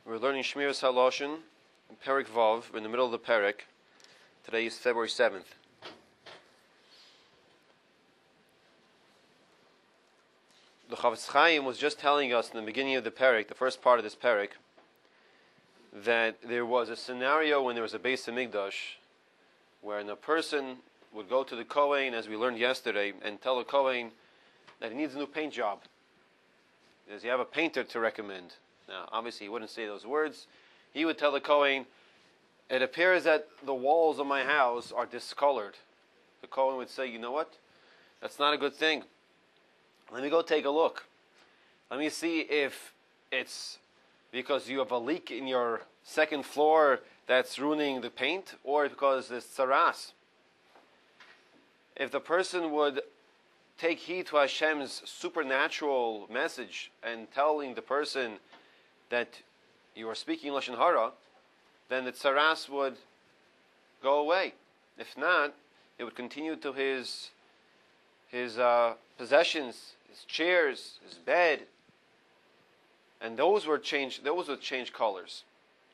We're learning Shmiras Haloshin, Perek Vav. We're in the middle of the Perek. Today is February 7th. The Chafetz Chaim was just telling us in the beginning of the Perek, the first part of this Perek, that there was a scenario when there was a Beis Hamikdash, wherein a person would go to the Kohen, as we learned yesterday, and tell the Kohen that he needs a new paint job. Does he have a painter to recommend? Now, obviously, he wouldn't say those words. He would tell the Kohen, it appears that the walls of my house are discolored. The Kohen would say, you know what? That's not a good thing. Let me go take a look. Let me see if it's because you have a leak in your second floor that's ruining the paint, or because there's tsaras. If the person would take heed to Hashem's supernatural message and telling the person that you are speaking Lashon Hara, then the tsaras would go away. If not, it would continue to his possessions, his chairs, his bed, and those would change colors.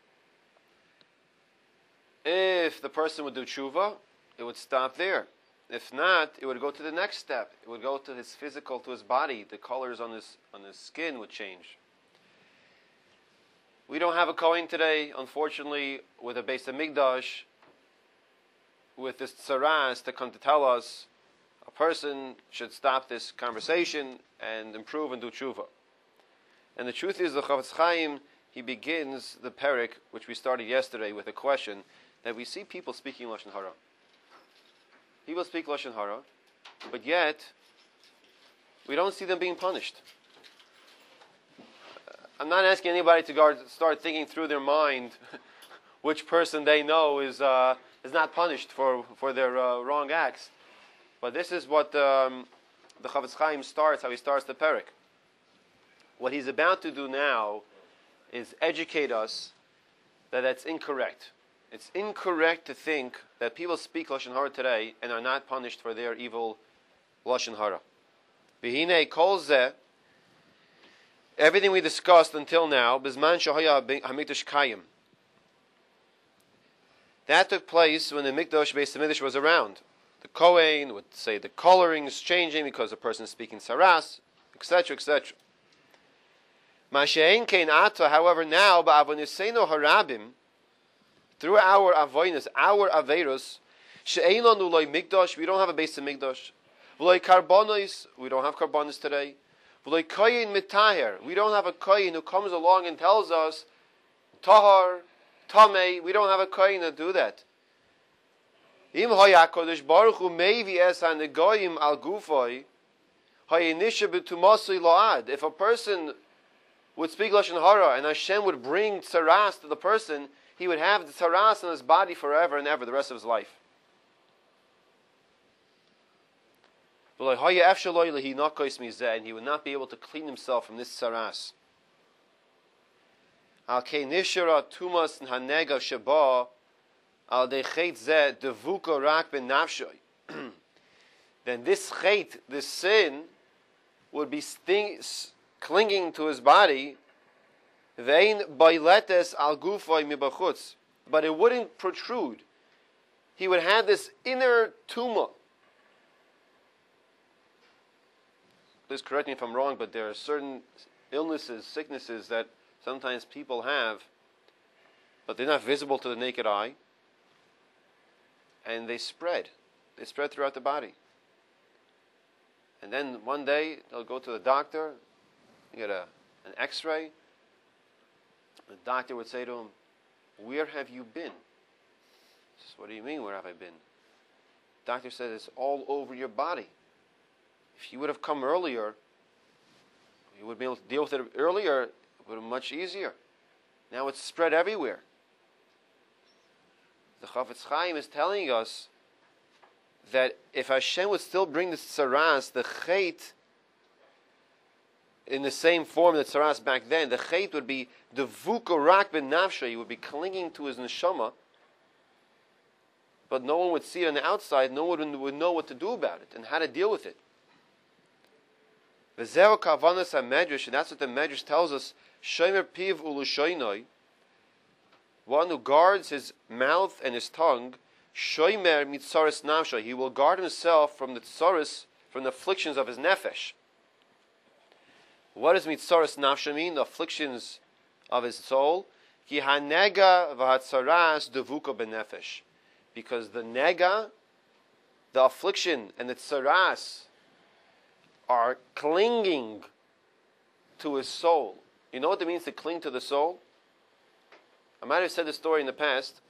If the person would do tshuva, it would stop there. If not, it would go to the next step. It would go to his physical, to his body. The colors on his skin would change. We don't have a Kohen today, unfortunately, with a Beis Hamikdash, with this tsaras to come to tell us a person should stop this conversation and improve and do tshuva. And the truth is, the Chafetz Chaim, he begins the Perek, which we started yesterday, with a question that we see people speaking Lashon Hara. People speak Lashon Hara, but yet we don't see them being punished. I'm not asking anybody to start thinking through their mind which person they know is not punished for their wrong acts. But this is what the Chafetz Chaim starts, how he starts the Perek. What he's about to do now is educate us that that's incorrect. It's incorrect to think that people speak Lashon Hara today and are not punished for their evil Lashon Hara. V'hinei kol zeh, everything we discussed until now, Bizman Shahaya HaMikdash Kayim. That took place when the Mikdash, Beis Hamikdash, was around. The Kohen would say the coloring is changing because the person is speaking saras, etc., etc. Mashein kein ata, however, now, ba'avoniseno harabim, through our avoinus, our averos, she'ein lanu loy Mikdash, we don't have a Beis Hamikdash. V'loy karbonos, we don't have karbonos today. V'loy koyin mitaher, we don't have a koyin who comes along and tells us tahar, tamei, we don't have a koyin to do that. Im hayakodesh baruch hu mevi es hanegoyim al gufoy hayinisha b'tumasui lo'ad. If a person would speak Lashon Hara and Hashem would bring tsaras to the person, he would have the tsaras in his body forever and ever, the rest of his life. And he would not be able to clean himself from this tsaras. Al kei nishara tumas hanega sheba al dechet zeh devuka rak ben nafshoy. Then this chet, this sin, would be clinging to his body, vein bailetes al gufoy mibachutz, but it wouldn't protrude. He would have this inner tumor. Please correct me if I'm wrong, but there are certain illnesses, sicknesses that sometimes people have, but they're not visible to the naked eye, and they spread. They spread throughout the body. And then one day they'll go to the doctor, get an x-ray. The doctor would say to him, where have you been? He says, what do you mean, where have I been? The doctor says, it's all over your body. If you would have come earlier, you would be able to deal with it earlier, it would have been much easier. Now it's spread everywhere. The Chafetz Chaim is telling us that if Hashem would still bring the tsaras, the chet, in the same form that tsaras back then, the chet would be the vukorak ben nafsha, he would be clinging to his neshama, but no one would see it on the outside, no one would know what to do about it and how to deal with it. V'zeo kavanas ha-medrash, and that's what the medrash tells us, shomer piv ulushoinoi, one who guards his mouth and his tongue, shoimer mitzaris nafsho, he will guard himself from the tsaris, from the afflictions of his nefesh. What does mitzaris nafsho mean? The afflictions of his soul. Ki hanega v'hatzaras devuko benefesh. Because the nega, the affliction, and the tsaras are clinging to his soul. You know what it means to cling to the soul? I might have said this story in the past.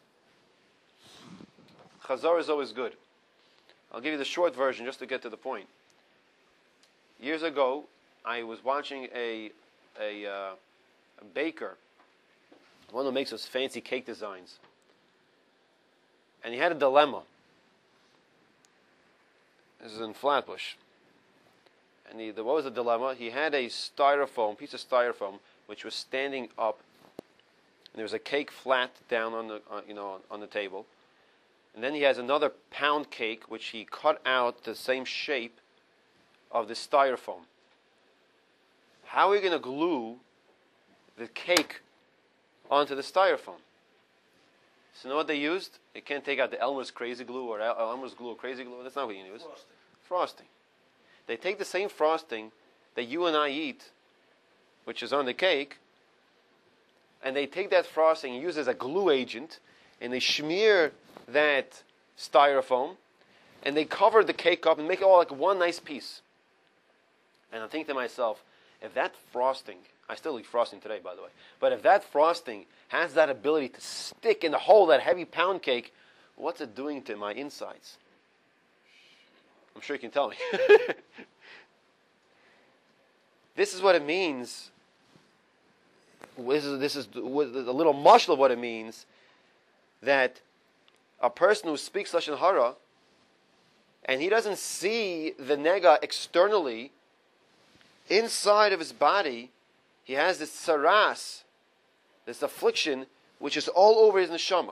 Chazar is always good. I'll give you the short version just to get to the point. Years ago, I was watching a baker, one who makes those fancy cake designs. And he had a dilemma. This is in Flatbush. And what was the dilemma? He had a piece of styrofoam, which was standing up. And there was a cake flat down on the table. And then he has another pound cake, which he cut out the same shape of the styrofoam. How are we going to glue the cake onto the styrofoam? So you know what they used? They can't take out the Elmer's Crazy Glue or Elmer's Glue or Crazy Glue. That's not what you use. Frosting. They take the same frosting that you and I eat, which is on the cake, and they take that frosting and use it as a glue agent, and they smear that styrofoam, and they cover the cake up and make it all like one nice piece. And I think to myself, if that frosting, I still eat frosting today, by the way, but if that frosting has that ability to stick in the hole of that heavy pound cake, what's it doing to my insides? I'm sure you can tell me. This is what it means. This is a little mushal of what it means, that a person who speaks Lashon Hara and he doesn't see the nega externally, inside of his body, he has this tsaras, this affliction, which is all over his neshama.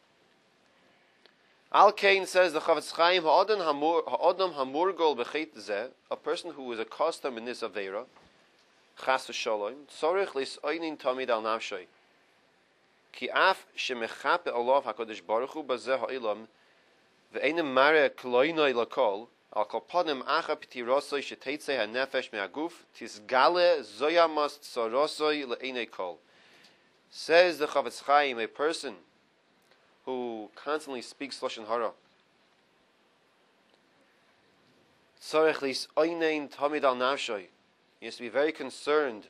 Al-Kain says, the Chavetz Chaim, ha'adam hamurgol b'chet zeh, a person who is accustomed in this avera, chas v'shalom, tzorich lis'oinin tamid al nafshay, ki af shemechape alav HaKadosh Baruch Hu bazeh ha'ilam, ve'enim mare kloinoi lakol, al kol panim acha p'tirosoi shetetzei ha'nefesh me'aguf, tisgale zoyamas tzarosoi le'enei kol. Says the Chavetz Chaim, a person who constantly speaks Lashon Hara, tzorech lis'oinin tamid al nafshay, he has to be very concerned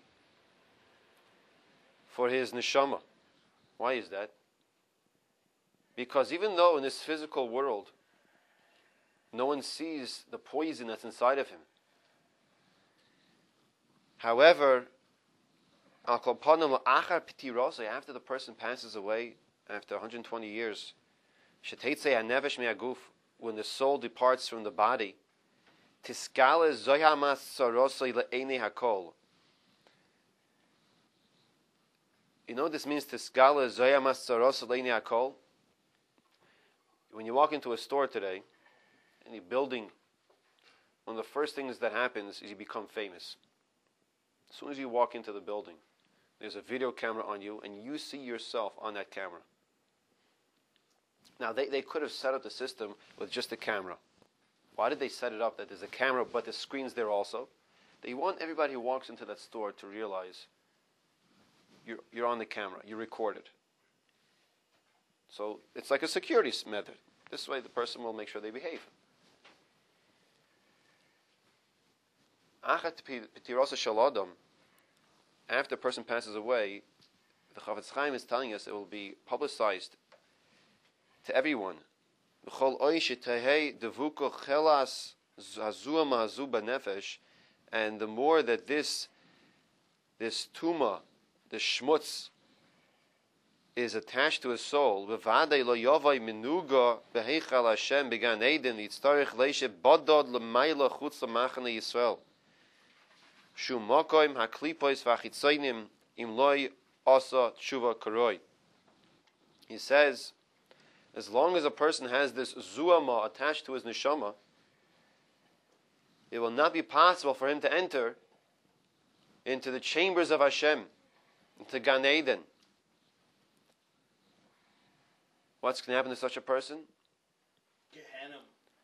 for his neshama. Why is that? Because even though in this physical world no one sees the poison that's inside of him, however, after the person passes away, after 120 years, when the soul departs from the body, tiskale zoyamas sarosoi le'enei hakol. You know what this means, tiskale zoyamas sarosoi le'enei hakol? When you walk into a store today, any building, one of the first things that happens is you become famous. As soon as you walk into the building, there's a video camera on you, and you see yourself on that camera. Now, they could have set up the system with just a camera. Why did they set it up that there's a camera, but the screen's there also? They want everybody who walks into that store to realize you're on the camera, you're recorded. So it's like a security method. This way the person will make sure they behave. After a person passes away, the Chavetz Chaim is telling us it will be publicized to everyone. And the more that this tuma, this shmutz, is attached to his soul, he says, as long as a person has this zuama attached to his neshama, it will not be possible for him to enter into the chambers of Hashem, into Gan Eden. What's going to happen to such a person? Gehenna.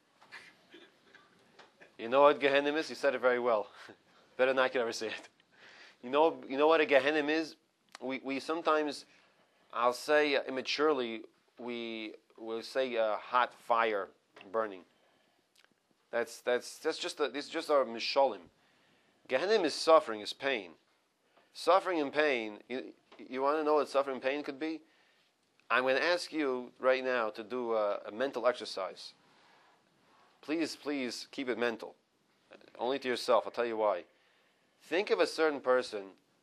You know what Gehenna is? You said it very well. Better than I could ever say it. You know what a Gehenna is? We sometimes, I'll say immaturely, we will say hot fire burning. That's just this is just our mishalim. Gehenna is suffering, is pain. Suffering and pain. You want to know what suffering and pain could be? I'm going to ask you right now to do a mental exercise. Please keep it mental. Only to yourself. I'll tell you why. Think of a certain person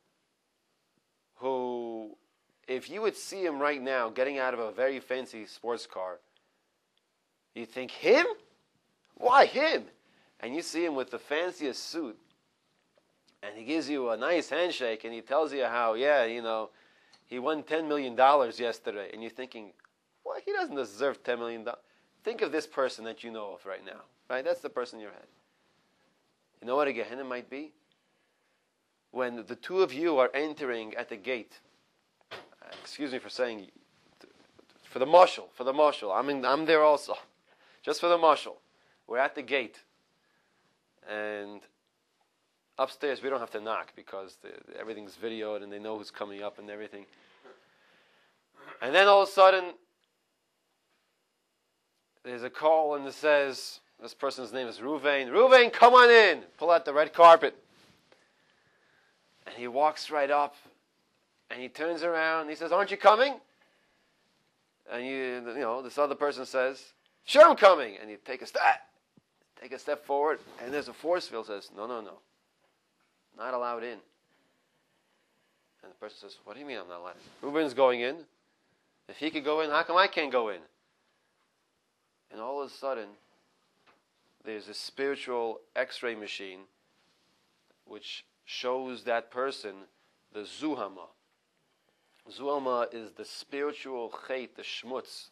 who, if you would see him right now getting out of a very fancy sports car, you think, him? Why him? And you see him with the fanciest suit, and he gives you a nice handshake, and he tells you how, he won $10 million yesterday, and you're thinking, well, he doesn't deserve $10 million. Think of this person that you know of right now. Right? That's the person in your head. You know what a Gehenna might be? When the two of you are entering at the gate. Excuse me for saying, for the marshal. I'm there also. Just for the marshal. We're at the gate. And upstairs we don't have to knock because everything's videoed and they know who's coming up and everything. And then all of a sudden, there's a call and it says, this person's name is Ruvain. Ruvain, come on in. Pull out the red carpet. And he walks right up and he turns around and he says, aren't you coming? And this other person says, sure I'm coming. And you take a step forward, and there's a force field that says, no. Not allowed in. And the person says, what do you mean I'm not allowed in? Reuben's going in. If he could go in, how come I can't go in? And all of a sudden, there's a spiritual x-ray machine which shows that person the Zuhama. Zuhama is the spiritual chait, the shmutz.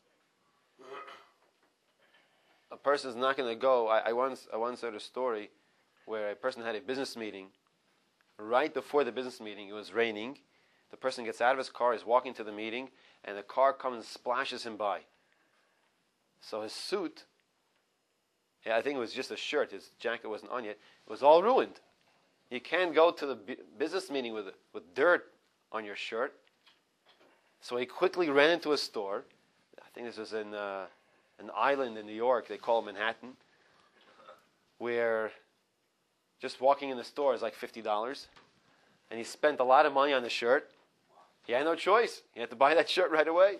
A person's not going to go. I once heard a story where a person had a business meeting. Right before the business meeting, it was raining. The person gets out of his car, is walking to the meeting, and the car comes and splashes him by. So his suit, I think it was just a shirt, his jacket wasn't on yet, it was all ruined. You can't go to the business meeting with dirt on your shirt. So he quickly ran into a store. I think this was in an island in New York, they call it Manhattan, where just walking in the store is like $50. And he spent a lot of money on the shirt. He had no choice. He had to buy that shirt right away.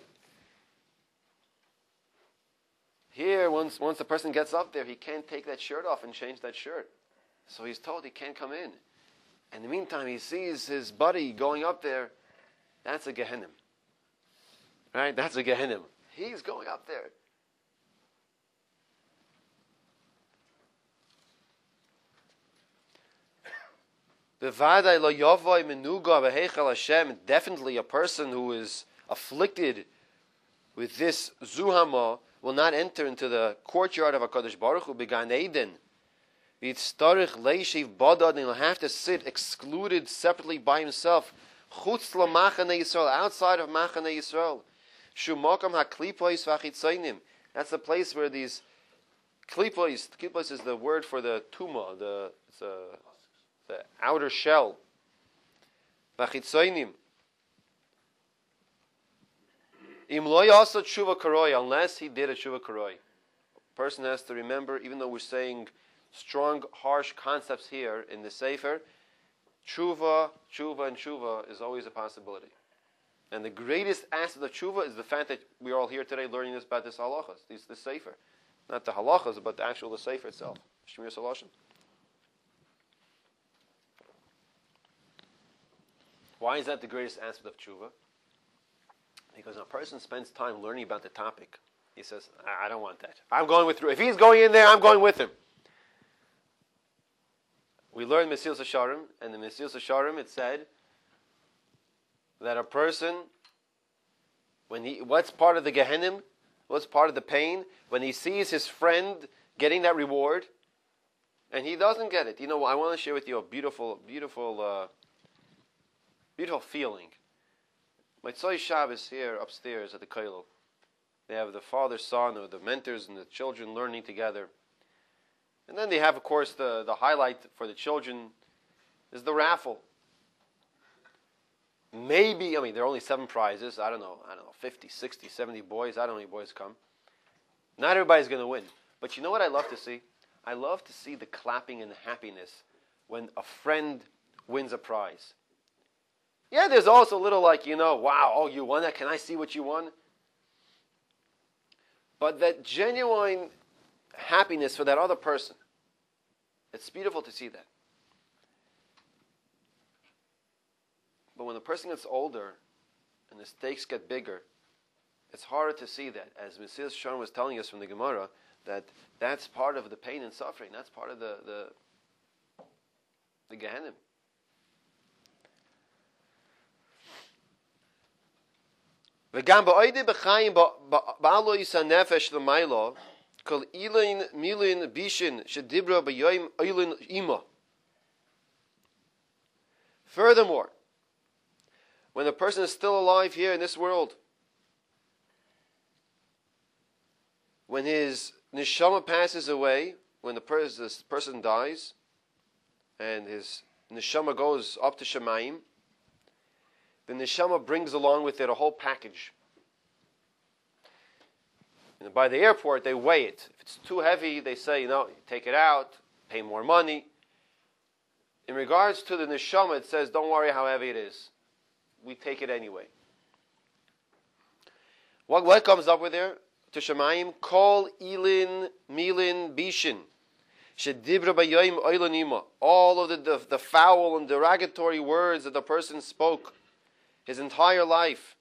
Here, once the person gets up there, he can't take that shirt off and change that shirt. So he's told he can't come in. In the meantime, he sees his buddy going up there. That's a Gehenna. Right? That's a Gehenna. He's going up there. Definitely a person who is afflicted with this Zuhama will not enter into the courtyard of HaKadosh Baruch Hu, Began Eden. He'll have to sit excluded separately by himself, outside of Machane Yisrael. That's the place where these klipos is the word for the tuma, the outer shell. Unless he did a tshuva karoi. Person has to remember, even though we're saying strong, harsh concepts here in the Sefer, tshuva is always a possibility. And the greatest aspect of tshuva is the fact that we're all here today learning about this halachas, the Sefer. Not the halachas, but the actual Sefer itself. Shmir Salashim. Why is that the greatest aspect of tshuva? Because a person spends time learning about the topic. He says, I don't want that. I'm going with, if he's going in there, I'm going with him. We learned Mesilas Yesharim, and in Mesilas Yesharim it said that a person, what's part of the Gehenim, what's part of the pain, when he sees his friend getting that reward, and he doesn't get it. I want to share with you a beautiful feeling. My Tzoi Shabbos here upstairs at the Koilel. They have the father, son, or the mentors and the children learning together. And then they have, of course, the highlight for the children is the raffle. Maybe, there are only 7 prizes. I don't know, 50, 60, 70 boys. I don't know how many boys come. Not everybody's going to win. But you know what I love to see? I love to see the clapping and the happiness when a friend wins a prize. Yeah, there's also a little wow, oh, you won that? Can I see what you won? But that genuine happiness for that other person, it's beautiful to see that. But when the person gets older and the stakes get bigger, it's harder to see that. As Mesilas Yesharim was telling us from the Gemara, that's part of the pain and suffering. That's part of the Gehenna. וגם בעודי בחיים בעלו יש הנפש למיילו כל אילין מילין בישין שדיברו ביום אילין אימו. Furthermore, when a person is still alive here in this world, when his neshama passes away, when this person dies, and his neshama goes up to Shemaim, the neshama brings along with it a whole package. And by the airport, they weigh it. If it's too heavy, they say, take it out, pay more money. In regards to the neshama, it says, don't worry how heavy it is. We take it anyway. What comes up with there? To Shemaim, Kol ilin milin bishin. Shedibra bayoim oilanima. All of the foul and derogatory words that the person spoke his entire life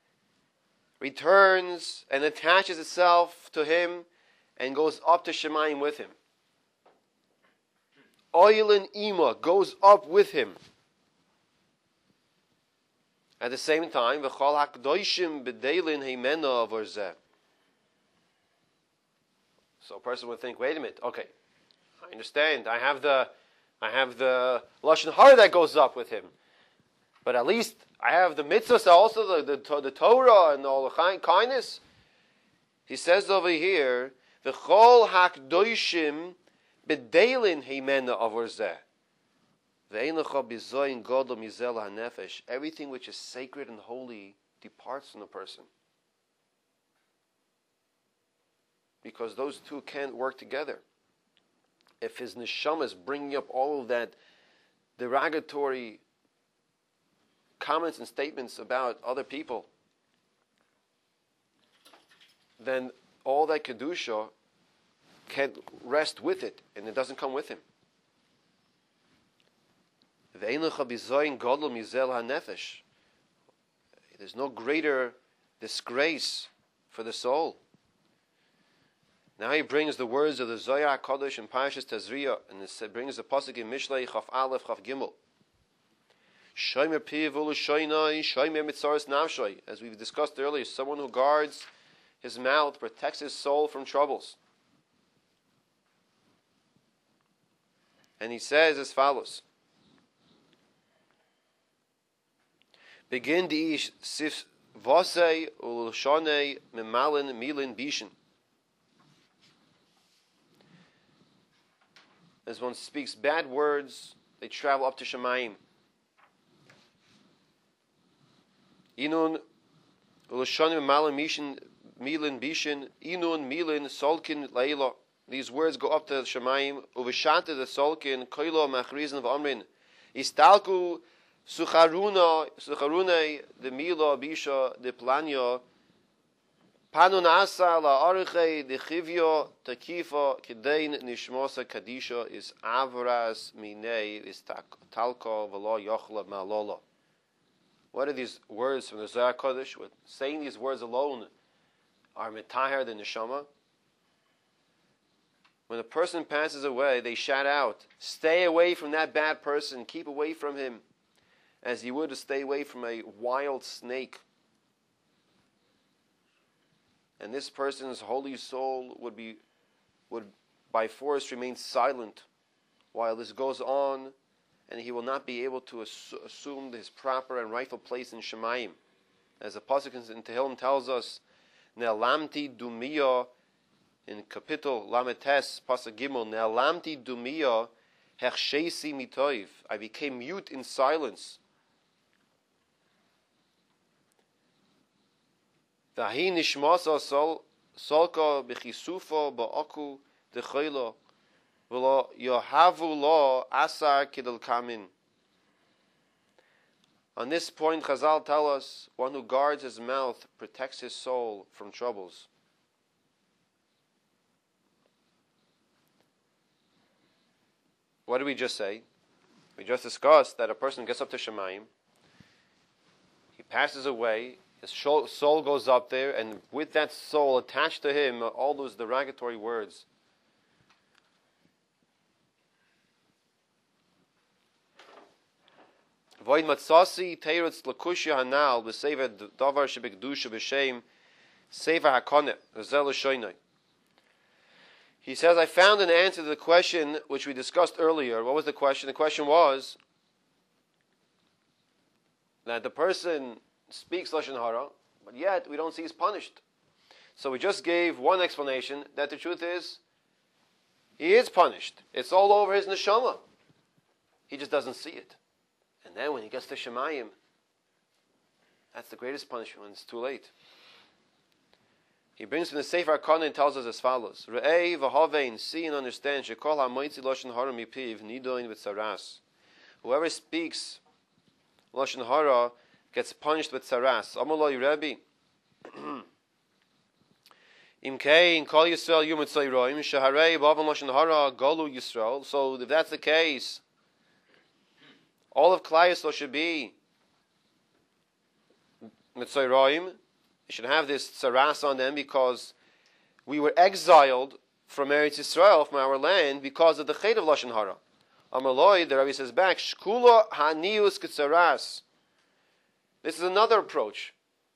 returns and attaches itself to him and goes up to Shemaim with him. Oilin ima goes up with him. At the same time, v'chol hakdoshim b'deilin heimena avorzeh. So a person would think, wait a minute, okay, I understand. I have the lashon hara that goes up with him, but at least I have the mitzvahs, also the Torah and all the kindness. He says over here, v'chol hakdoshim b'deilin heimena avorzeh. Everything which is sacred and holy departs from the person. Because those two can't work together. If his neshama is bringing up all of that derogatory comments and statements about other people, then all that kedusha can't rest with it, and it doesn't come with him. There's no greater disgrace for the soul. Now he brings the words of the Zohar HaKadosh and Parashas Tazria, and it brings the pasuk in Mishlei Chaf Aleph Chaf Gimel. Shomer piv u'lushoinai, shomer mitzaras nafshoi. As we've discussed earlier, someone who guards his mouth protects his soul from troubles. And he says as follows. Begin the ish sif vasei u'lushonei memalin milin bishin. As one speaks bad words, they travel up to Shemaim. Inun u'lushonim memalin milin bishin. Inun milin solkin leila. These words go up to Shemaim. Uveshante the solkin koilo machrizin v'amrin. Istalku Sucharune de Mila Bisha de Planya Panunasa la Arche de Chivio Takifa Kidain Nishmosa Kadisha is Avras Mine is Talko Velo Yochla Malola. What are these words from the Zohar Kodesh? Saying these words alone are Metaher the Neshama. When a person passes away, they shout out, stay away from that bad person, keep away from him, as you would to stay away from a wild snake. And this person's holy soul would by force remain silent while this goes on, and he will not be able to assume his proper and rightful place in Shemaim. As the pasuk in Tehillim tells us, Ne'alamti dumiya, in Kapitel Lametes, Pasuk Gimel, Ne'alamti dumiya, hechshesi mitoiv. I became mute in silence. V'ahi nishmasa solka b'chisufa ba'aku d'chayla, v'lo yohavu lo asar kidel kamin. On this point, Chazal tell us, one who guards his mouth protects his soul from troubles. What did we just say? We just discussed that a person gets up to Shemayim, he passes away, his soul goes up there, and with that soul attached to him, all those derogatory words. Void matzasi teirutz lakushya hanal b'sefer davar shebekdusha b'shem sefer hakoneh v'zel l'shoynoi. He says, I found an answer to the question which we discussed earlier. What was the question? The question was that the person speaks Lashon Hara, but yet we don't see he's punished. So we just gave one explanation, that the truth is, he is punished. It's all over his neshama. He just doesn't see it. And then when he gets to Shemayim, that's the greatest punishment when it's too late. He brings from the Sefer HaKanah and tells us as follows: Re'ei v'havein, see and understand, shekol ha'moitzi lashon hara mipiv nidoin v'tzaras. Whoever speaks lashon hara gets punished with tzaras. Amaloi Rebbe. Imkein kol Yisrael yom tzayroim shaharei b'avan lashon hara galu Yisrael. So if that's the case, all of Klal Yisrael should be mitzayroim. You should have this tzaras on them because we were exiled from Eretz Yisrael, from our land, because of the chet of Lashon Hara. Amaloi, the Rabbi says back, Shkula hanius ketzaras. This is another approach.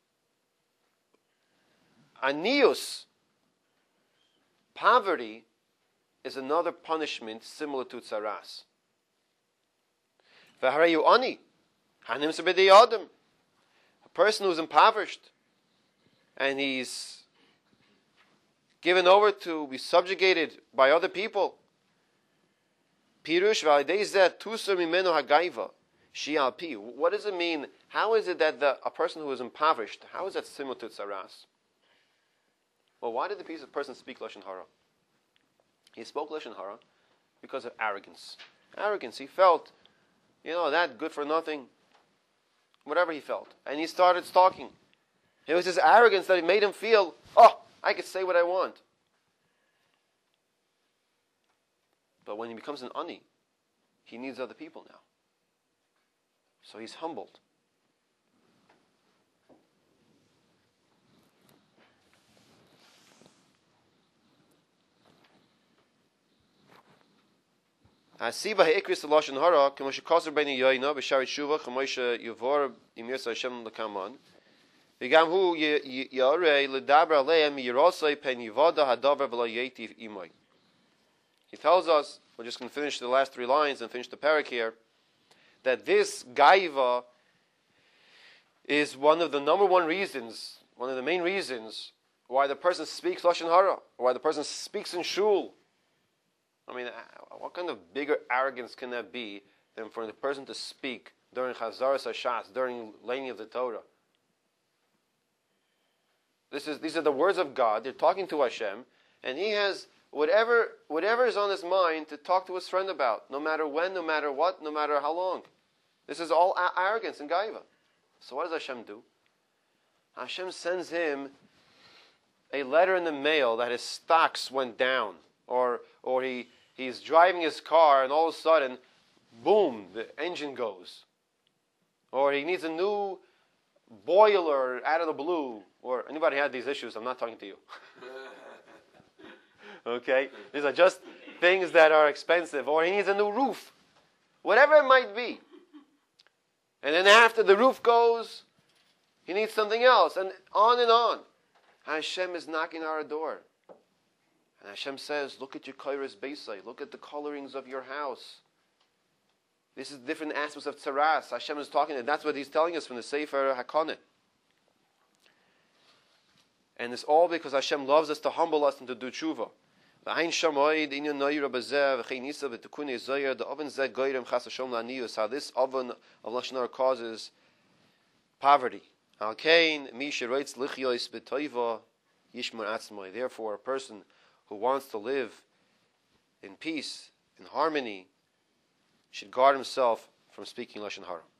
Anius, poverty, is another punishment similar to tzaras. V'hareyu ani, hanim sebedei adam. A person who's impoverished, and he's given over to be subjugated by other people. Pirush v'alidei tusar mimeno hagaiva shi'al pi. What does it mean? How is it that a person who is impoverished, how is that similar to tzaras? Well, why did the person speak Lashon Hara? He spoke Lashon Hara because of arrogance. Arrogance. He felt, that good for nothing, whatever he felt. And he started talking. It was his arrogance that made him feel, I could say what I want. But when he becomes an ani, he needs other people now. So he's humbled. Asiba ha'ikris l'lashon hara k'moshe kaser b'nei yoyna b'sharit shuva k'moshe yavor imirsa Hashem l'kaman. He tells us, we're just going to finish the last 3 lines and finish the parak here, that this gaiva is one of the main reasons why the person speaks Lashon Hara, why the person speaks in shul. I mean, what kind of bigger arrogance can that be than for the person to speak during Chazaras HaShas, during laying of the Torah? These are the words of God. They're talking to Hashem, and he has whatever is on his mind to talk to his friend about, no matter when, no matter what, no matter how long. This is all arrogance and gaiva. So what does Hashem do? Hashem sends him a letter in the mail that his stocks went down, or he's driving his car and all of a sudden, boom, the engine goes, or he needs a new boiler out of the blue, or anybody had these issues, I'm not talking to you. Okay? These are just things that are expensive, or he needs a new roof. Whatever it might be. And then after the roof goes, he needs something else, and on and on. Hashem is knocking on our door. And Hashem says, look at your kairos beisai, look at the colorings of your house. This is different aspects of tzaras. Hashem is talking, and that's what he's telling us from the Sefer HaKanah. And it's all because Hashem loves us to humble us and to do tshuva. How this oven of Lashon Hara causes poverty. Therefore, a person who wants to live in peace, in harmony, should guard himself from speaking Lashon Hara.